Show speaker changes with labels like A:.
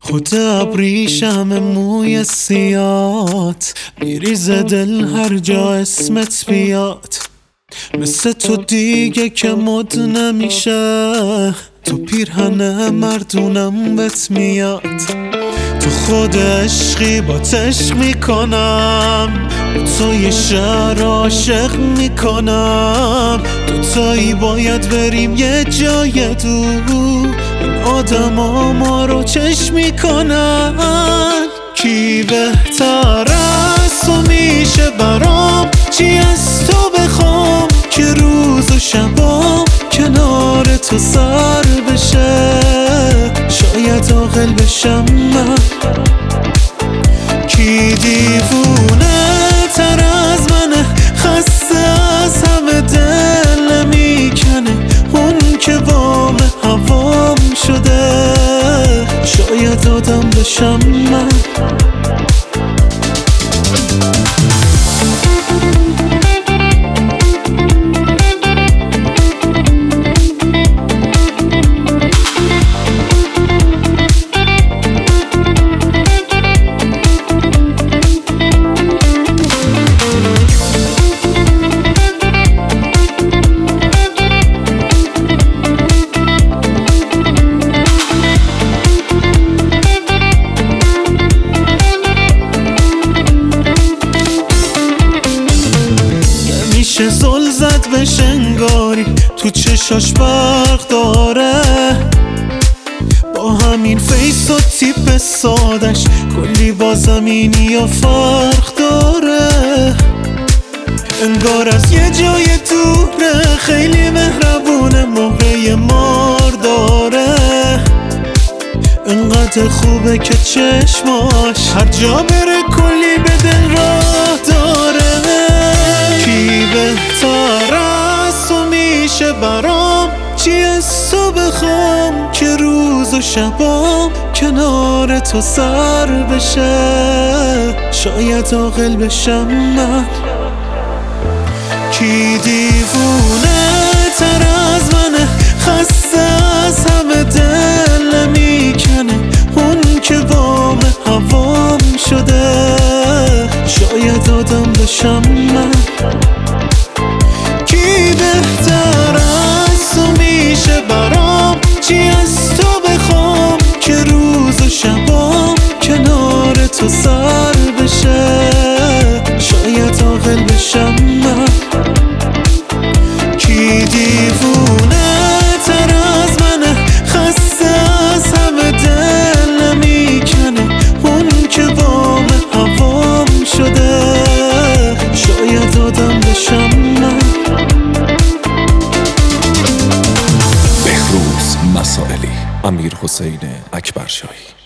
A: خود ابریشم موی سیات میریزه دل هر جا اسمت بیاد. مثل تو دیگه که مد نمیشه، تو پیرهن مردونم بهت میاد. تو خود عشقی با عشق میکنم، تو یه شهر عاشق میکنم. دوتایی باید بریم یه جای دور، این آدم ها ما رو چشم میکنن. کی بهتر از تو میشه برام؟ چی از تو بخوام که روز و شبام کنار تو سر بشه؟ شاید عاقل بشم من. کی دیوونه تر از منه، خسته از همه دل میکنه، اون که وام هوام شده؟ شاید آدم بشم من. میشه زل زد به شنگاری، تو چشاش برق داره، با همین فیس و تیپ سادش کلی با زمینی و فرق داره. انگار از یه جای دوره، خیلی مهربونه، مهره مار داره. انقدر خوبه که چشماش هر جا بره کلی به دل راه داره. کی بهتر از تو میشه برام؟ چی از تو بخوام که روز و شبام کنار تو سر بشه؟ شاید عاقل بشم من. کی دیوونه تر از منه، خسته از همه دل میکنه، اون که وام هوام شده؟ شاید آدم بشم من. کی بهتر از تو میشه برام؟ چی از تو بخوام که روز و شبام کنار تو سر بشه؟ شاید عاقل بشم من. کی دیوونه تر از منه، خسته از همه دل میکنه، اون که وام هوام شده؟ شاید آدم بشم من.
B: بهروز مسائلی، امیرحسین اکبرشاهی.